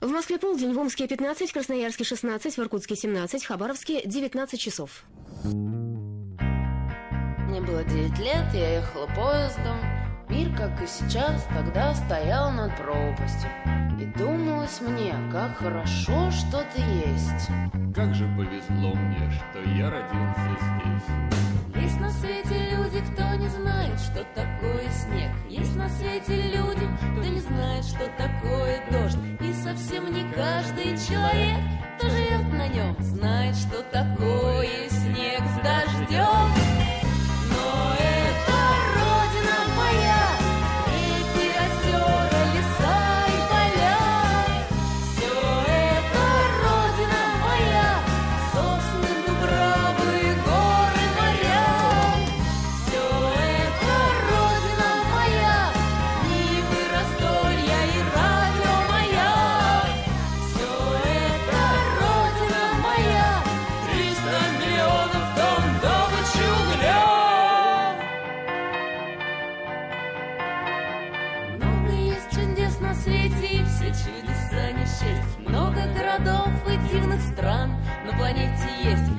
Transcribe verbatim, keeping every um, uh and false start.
В Москве полдень, в Омске пятнадцать, в Красноярске шестнадцать, в Иркутске семнадцать, в Хабаровске девятнадцать часов. Мне было девять лет, я ехала поездом. Мир, как и сейчас, тогда стоял над пропастью. И думалось мне, как хорошо, что ты есть. Как же повезло мне, что я родился здесь. Есть на свете люди, кто не знает, что такое снег. Есть на свете люди, кто не знает, что такое дождь. И совсем не каждый человек, кто живет на нем, знает, что такое снег с дождем. Но это родина моя, реки, озера, леса и поля. Все это родина моя, сосны, дубравы, горы, моря. Все это родина моя, Нивы, раздолья и радио моя. Все это родина моя, триста миллионов тонн добычи угля. Много есть чудес на свете, и все чудеса не счесть. Много городов и дивных стран на планете есть.